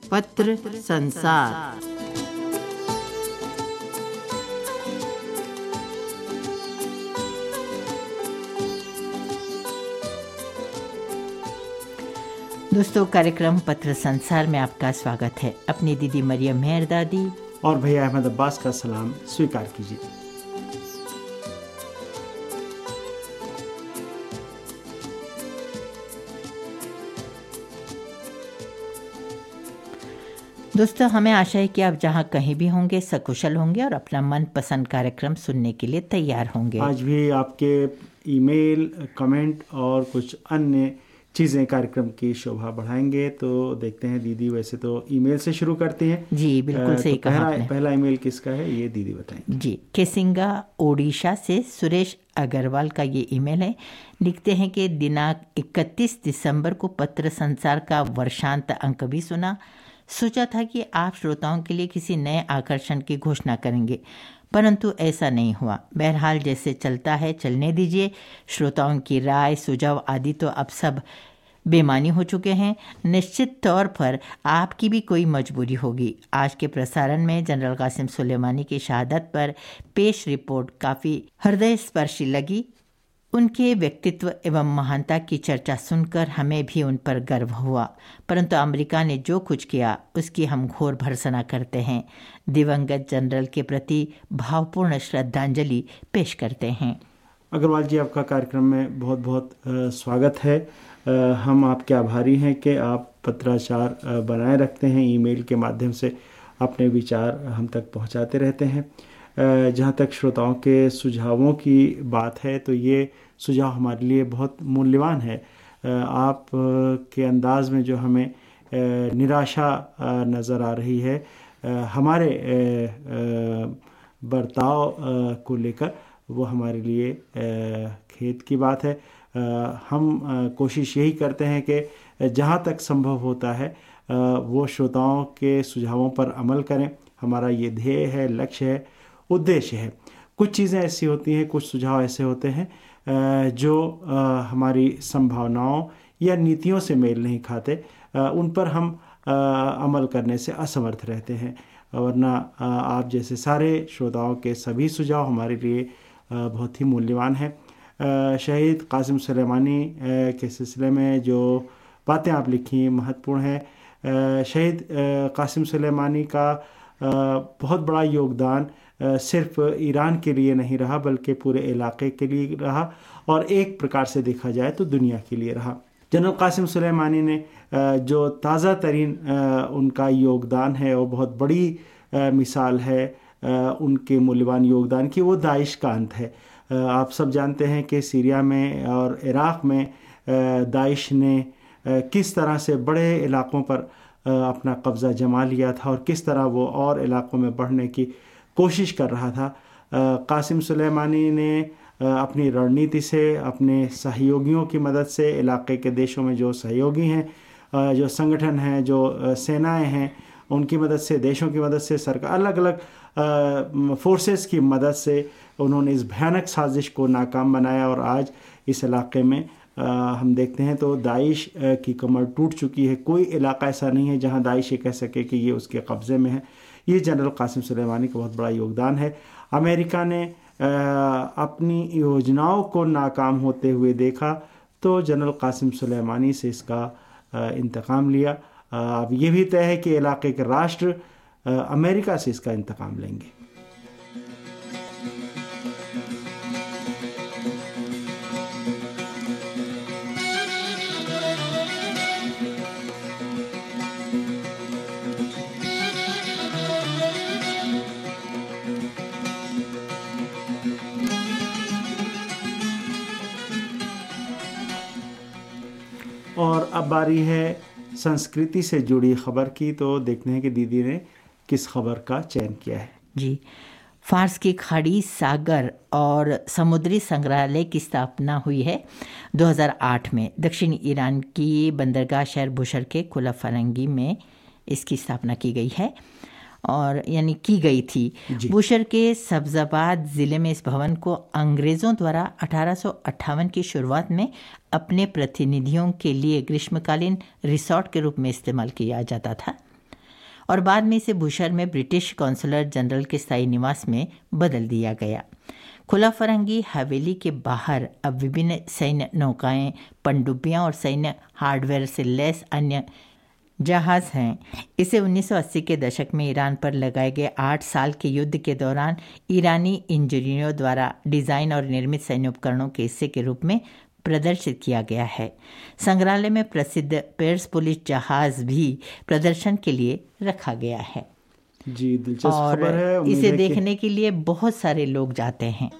पत्र संसार। दोस्तों, कार्यक्रम पत्र संसार में आपका स्वागत है। अपनी दीदी मरियम मेहर दादी और भैया अहमद अब्बास का सलाम स्वीकार कीजिए। दोस्तों, हमें आशा है कि आप जहां कहीं भी होंगे सकुशल होंगे और अपना मनपसंद कार्यक्रम सुनने के लिए तैयार होंगे। आज भी आपके ईमेल, कमेंट और कुछ अन्य चीज़ें कार्यक्रम की शोभा बढ़ाएंगे। तो देखते हैं दीदी, वैसे तो ईमेल से शुरू करती हैं। जी, बिल्कुल सही कहा आपने। पहला ईमेल किसका है ये दीदी बताएंगे। जी, केसिंगा ओडिशा से सुरेश अग्रवाल का ये ईमेल है। लिखते हैं कि दिनांक 31 दिसंबर को पत्र संसार का वर्षांत अंक भी सुना। सोचा था कि आप श्रोताओं के लिए किसी नए आकर्षण की घोषणा करेंगे, परंतु ऐसा नहीं हुआ। बहरहाल जैसे चलता है चलने दीजिए। श्रोताओं की राय, सुझाव आदि तो अब सब बेमानी हो चुके हैं। निश्चित तौर पर आपकी भी कोई मजबूरी होगी। आज के प्रसारण में जनरल कासिम सुलेमानी की शहादत पर पेश रिपोर्ट काफ़ी हृदय स्पर्शी लगी। उनके व्यक्तित्व एवं महानता की चर्चा सुनकर हमें भी उन पर गर्व हुआ, परंतु अमेरिका ने जो कुछ किया उसकी हम घोर भर्त्सना करते हैं। दिवंगत जनरल के प्रति भावपूर्ण श्रद्धांजलि पेश करते हैं। अग्रवाल जी, आपका कार्यक्रम में बहुत बहुत स्वागत है। हम आपके आभारी हैं कि आप पत्राचार बनाए रखते हैं, ईमेल के माध्यम से अपने विचार हम तक पहुंचाते रहते हैं। जहाँ तक श्रोताओं के सुझावों की बात है तो ये सुझाव हमारे लिए बहुत मूल्यवान है। आप के अंदाज में जो हमें निराशा नज़र आ रही है हमारे बर्ताव को लेकर, वो हमारे लिए खेद की बात है। हम कोशिश यही करते हैं कि जहाँ तक संभव होता है वो श्रोताओं के सुझावों पर अमल करें। हमारा ये ध्येय है, लक्ष्य है, उद्देश्य है। कुछ चीज़ें ऐसी होती हैं, कुछ सुझाव ऐसे होते हैं जो हमारी संभावनाओं या नीतियों से मेल नहीं खाते, उन पर हम अमल करने से असमर्थ रहते हैं। वरना आप जैसे सारे श्रोताओं के सभी सुझाव हमारे लिए बहुत ही मूल्यवान हैं। शहीद कासिम सुलेमानी के सिलसिले में जो बातें आप लिखी महत्वपूर्ण हैं। शहीद कासिम सुलेमानी का बहुत बड़ा योगदान सिर्फ ईरान के लिए नहीं रहा, बल्कि पूरे इलाके के लिए रहा और एक प्रकार से देखा जाए तो दुनिया के लिए रहा। जनरल कासिम सुलेमानी ने जो ताज़ा तरीन उनका योगदान है और बहुत बड़ी मिसाल है उनके मूल्यवान योगदान की, वो दाइश का अंत है। आप सब जानते हैं कि सीरिया में और इराक़ में दाइश ने किस तरह से बड़े इलाकों पर अपना कब्ज़ा जमा लिया था और किस तरह वो और इलाकों में बढ़ने की कोशिश कर रहा था। कासिम सुलेमानी ने अपनी रणनीति से, अपने सहयोगियों की मदद से, इलाके के देशों में जो सहयोगी हैं, जो संगठन हैं, जो सेनाएं हैं, उनकी मदद से, देशों की मदद से, सरकार अलग अलग फोर्सेस की मदद से उन्होंने इस भयानक साजिश को नाकाम बनाया। और आज इस इलाके में हम देखते हैं तो दाइश की कमर टूट चुकी है। कोई इलाका ऐसा नहीं है जहां दाइश ये कह सके कि ये उसके कब्ज़े में है। ये जनरल कासिम सुलेमानी का बहुत बड़ा योगदान है। अमेरिका ने अपनी योजनाओं को नाकाम होते हुए देखा तो जनरल कासिम सुलेमानी से इसका इंतकाम लिया। अब ये भी तय है कि इलाके के राष्ट्र अमेरिका से इसका इंतकाम लेंगे। और अब बारी है संस्कृति से जुड़ी खबर की। तो देखते हैं कि दीदी ने किस खबर का चयन किया है। जी, फार्स की खाड़ी, सागर और समुद्री संग्रहालय की स्थापना हुई है 2008 में। दक्षिण ईरान की बंदरगाह शहर बुशर के खुला फरंगी में इसकी स्थापना की गई है और यानी की गई थी। बुशर के सब्जाबाद ज़िले में इस भवन को अंग्रेज़ों द्वारा 1858 की शुरुआत में अपने प्रतिनिधियों के लिए ग्रीष्मकालीन रिसोर्ट के रूप में इस्तेमाल किया जाता था। और बाद में इसे बुशहर में ब्रिटिश कौंसलर जनरल के स्थायी निवास में बदल दिया गया। खुला फरंगी हवेली के बाहर अब विभिन्न सैन्य नौकाएं, पनडुब्बियां और सैन्य हार्डवेयर से लैस अन्य जहाज हैं। इसे 1980 के दशक में ईरान पर लगाए गए 8 साल के युद्ध के दौरान ईरानी इंजीनियरों द्वारा डिज़ाइन और निर्मित सैन्य उपकरणों के हिस्से के रूप में प्रदर्शित किया गया है। संग्रहालय में प्रसिद्ध पेर्सपोलिस जहाज भी प्रदर्शन के लिए रखा गया है। जी, दिलचस्प और खबर है। इसे देखने के लिए बहुत सारे लोग जाते हैं।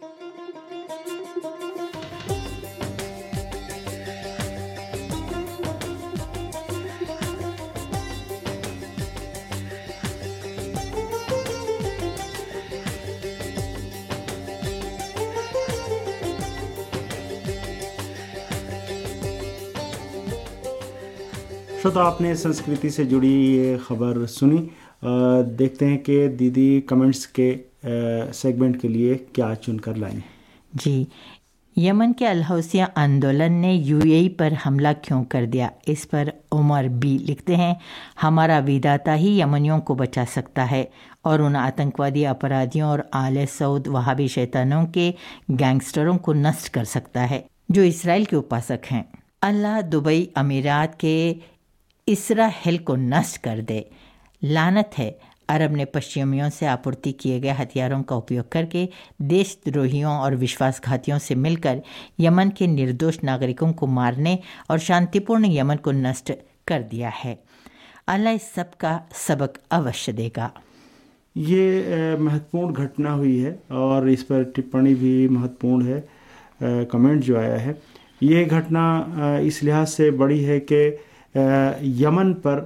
श्रोता, आपने संस्कृति से जुड़ी ये खबर सुनी। देखते हैं कि दीदी कमेंट्स के सेगमेंट के लिए क्या चुनकर लाई। जी, यमन के अल हौसिया आंदोलन ने यूएई पर हमला क्यों कर दिया? इस पर उमर बी लिखते हैं, हमारा विधाता ही यमनियों को बचा सकता है और उन आतंकवादी अपराधियों और आले सऊद वहाबी शैतानों के गैंगस्टरों को नष्ट कर सकता है जो इसराइल के उपासक हैं। अल्लाह दुबई अमीरात के इसराइल को नष्ट कर दे। लानत है, अरब ने पश्चिमियों से आपूर्ति किए गए हथियारों का उपयोग करके देशद्रोहियों और विश्वासघातियों से मिलकर यमन के निर्दोष नागरिकों को मारने और शांतिपूर्ण यमन को नष्ट कर दिया है। अल्लाह इस सब का सबक अवश्य देगा। ये महत्वपूर्ण घटना हुई है और इस पर टिप्पणी भी महत्वपूर्ण है। कमेंट जो आया है, ये घटना इस लिहाज से बड़ी है कि यमन पर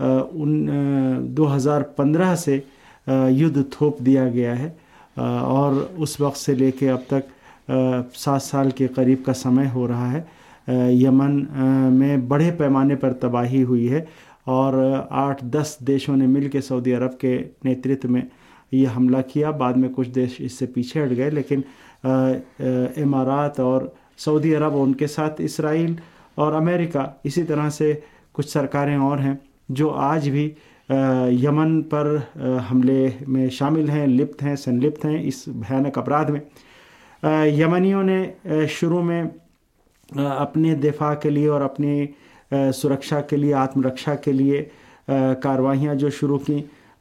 2015 से युद्ध थोप दिया गया है और उस वक्त से लेके अब तक 7 साल के करीब का समय हो रहा है। यमन में बड़े पैमाने पर तबाही हुई है और 8-10 देशों ने मिलकर सऊदी अरब के नेतृत्व में ये हमला किया। बाद में कुछ देश इससे पीछे हट गए, लेकिन इमारात और सऊदी अरब और उनके साथ इसराइल और अमेरिका, इसी तरह से कुछ सरकारें और हैं जो आज भी यमन पर हमले में शामिल हैं, लिप्त हैं, संलिप्त हैं इस भयानक अपराध में। यमनियों ने शुरू में अपने दिफा के लिए और अपनी सुरक्षा के लिए, आत्मरक्षा के लिए कार्रवाइयाँ जो शुरू की,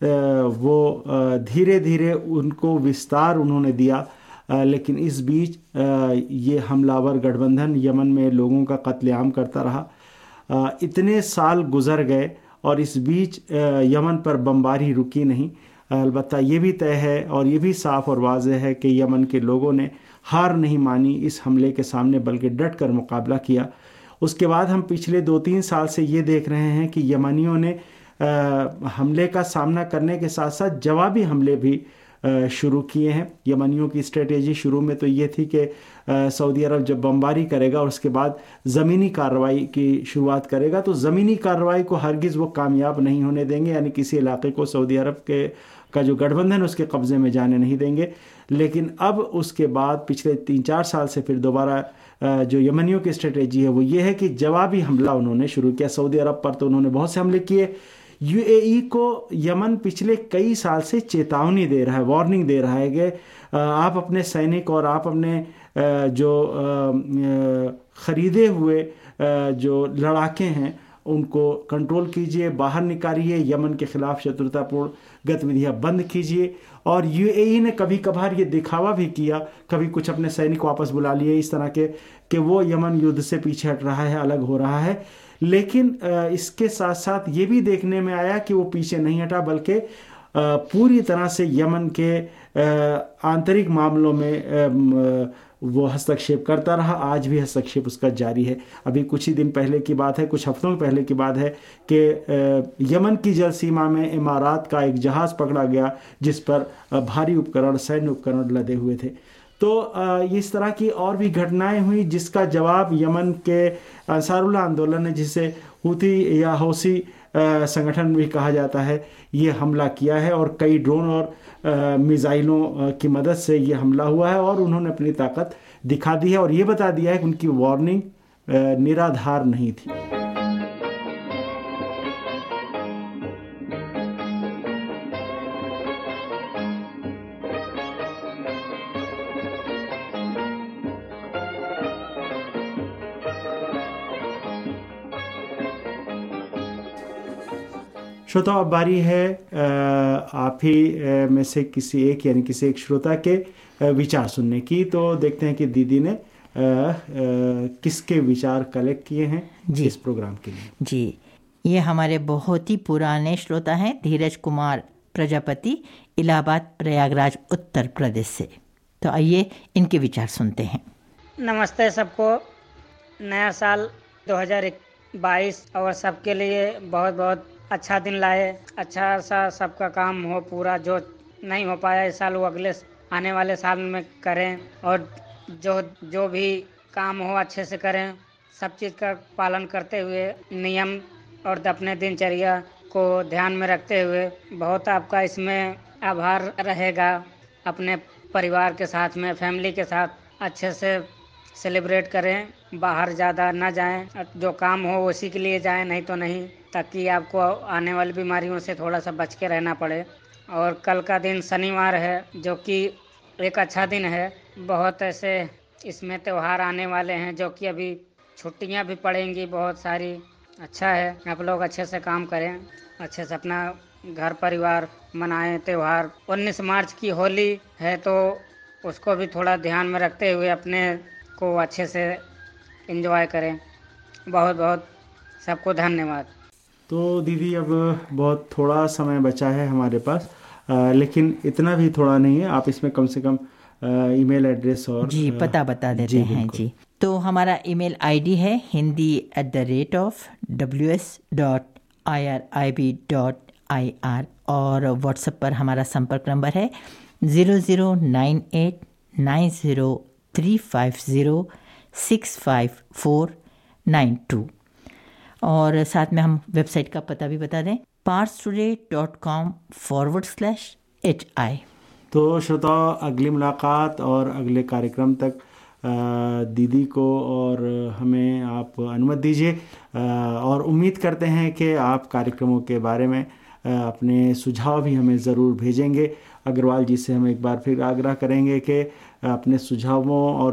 वो धीरे धीरे उनको विस्तार उन्होंने दिया। लेकिन इस बीच ये हमलावर गठबंधन यमन में लोगों का कत्लेआम करता रहा। इतने साल गुजर गए और इस बीच यमन पर बमबारी रुकी नहीं। अलबत्ता ये भी तय है और ये भी साफ और वाज़ेह है कि यमन के लोगों ने हार नहीं मानी इस हमले के सामने, बल्कि डट कर मुकाबला किया। उसके बाद हम पिछले 2-3 साल से ये देख रहे हैं कि यमनियों ने हमले का सामना करने के साथ साथ जवाबी हमले भी शुरू किए हैं। यमनियों की स्ट्रेटेजी शुरू में तो ये थी कि सऊदी अरब जब बमबारी करेगा और उसके बाद ज़मीनी कार्रवाई की शुरुआत करेगा, तो ज़मीनी कार्रवाई को हरगिज़ वो कामयाब नहीं होने देंगे, यानी किसी इलाके को सऊदी अरब का जो गठबंधन उसके कब्ज़े में जाने नहीं देंगे। लेकिन अब उसके बाद पिछले 3-4 साल से फिर दोबारा जो यमनियों की स्ट्रेटेजी है वो ये है कि जवाबी हमला उन्होंने शुरू किया। सऊदी अरब पर तो उन्होंने बहुत से हमले किए। यूएई को यमन पिछले कई साल से चेतावनी दे रहा है, वार्निंग दे रहा है कि आप अपने सैनिक और आप अपने जो ख़रीदे हुए जो लड़ाके हैं उनको कंट्रोल कीजिए, बाहर निकालिए, यमन के ख़िलाफ़ शत्रुतापूर्ण गतिविधियाँ बंद कीजिए। और यूएई ने कभी कभार ये दिखावा भी किया, कभी कुछ अपने सैनिक वापस बुला लिए इस तरह के कि वो यमन युद्ध से पीछे हट रहा है, अलग हो रहा है। लेकिन इसके साथ साथ ये भी देखने में आया कि वो पीछे नहीं हटा, बल्कि पूरी तरह से यमन के आंतरिक मामलों में वो हस्तक्षेप करता रहा। आज भी हस्तक्षेप उसका जारी है। अभी कुछ ही दिन पहले की बात है, कुछ हफ्तों पहले की बात है कि यमन की जल सीमा में इमारात का एक जहाज़ पकड़ा गया जिस पर भारी उपकरण, सैन्य उपकरण लदे हुए थे। तो इस तरह की और भी घटनाएं हुई जिसका जवाब यमन के अंसारुल्लाह आंदोलन ने, जिसे हुती या हौसी संगठन भी कहा जाता है, ये हमला किया है और कई ड्रोन और मिसाइलों की मदद से ये हमला हुआ है और उन्होंने अपनी ताकत दिखा दी है और ये बता दिया है कि उनकी वार्निंग निराधार नहीं थी। श्रोता, अब बारी है आप ही में से किसी एक यानी किसी एक श्रोता के विचार सुनने की। तो देखते हैं कि दीदी ने किसके विचार कलेक्ट किए हैं जी इस प्रोग्राम के लिए। जी, ये हमारे बहुत ही पुराने श्रोता हैं, धीरज कुमार प्रजापति, इलाहाबाद प्रयागराज उत्तर प्रदेश से। तो आइए इनके विचार सुनते हैं। नमस्ते सबको, नया साल 2022 और सबके लिए बहुत बहुत अच्छा दिन लाए। अच्छा सा सबका काम हो पूरा, जो नहीं हो पाया इस साल वो अगले आने वाले साल में करें, और जो भी काम हो अच्छे से करें। सब चीज़ का पालन करते हुए, नियम और अपने दिनचर्या को ध्यान में रखते हुए। बहुत आपका इसमें आभार रहेगा। अपने परिवार के साथ में, फैमिली के साथ अच्छे से सेलिब्रेट करें। बाहर ज़्यादा ना जाएं, जो काम हो उसी के लिए जाएं, नहीं तो नहीं, ताकि आपको आने वाली बीमारियों से थोड़ा सा बच के रहना पड़े। और कल का दिन शनिवार है, जो कि एक अच्छा दिन है। बहुत ऐसे इसमें त्यौहार आने वाले हैं, जो कि अभी छुट्टियां भी पड़ेंगी बहुत सारी। अच्छा है, आप लोग अच्छे से काम करें, अच्छे से अपना घर परिवार मनाएं त्यौहार। 19 मार्च की होली है, तो उसको भी थोड़ा ध्यान में रखते हुए अपने को अच्छे से एंजॉय करें। बहुत बहुत सबको धन्यवाद। तो दीदी, अब बहुत थोड़ा समय बचा है हमारे पास, लेकिन इतना भी थोड़ा नहीं है। आप इसमें कम से कम ईमेल एड्रेस और जी पता बता देते हैं जी। तो हमारा ईमेल आईडी है hindi@ws.irib.ir और व्हाट्सएप पर हमारा संपर्क नंबर है 00989035065492। और साथ में हम वेबसाइट का पता भी बता दें, parstoday.com/hi। तो श्रोताओ, अगली मुलाकात और अगले कार्यक्रम तक दीदी को और हमें आप अनुमति दीजिए, और उम्मीद करते हैं कि आप कार्यक्रमों के बारे में अपने सुझाव भी हमें ज़रूर भेजेंगे। अग्रवाल जी से हम एक बार फिर आग्रह करेंगे कि अपने सुझावों और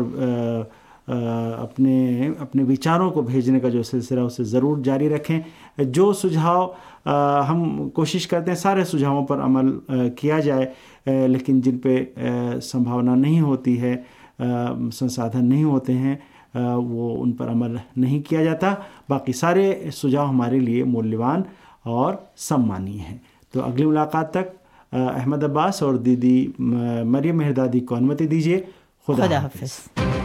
अपने विचारों को भेजने का जो सिलसिला उसे ज़रूर जारी रखें। जो सुझाव हम कोशिश करते हैं सारे सुझावों पर अमल किया जाए, लेकिन जिन पे संभावना नहीं होती है, संसाधन नहीं होते हैं, वो उन पर अमल नहीं किया जाता। बाकी सारे सुझाव हमारे लिए मूल्यवान और सम्मानीय हैं। तो अगली मुलाकात तक अहमद अब्बास और दीदी मरियम मेहरदादी को अनुमति दीजिए। खुदा हाफिज़।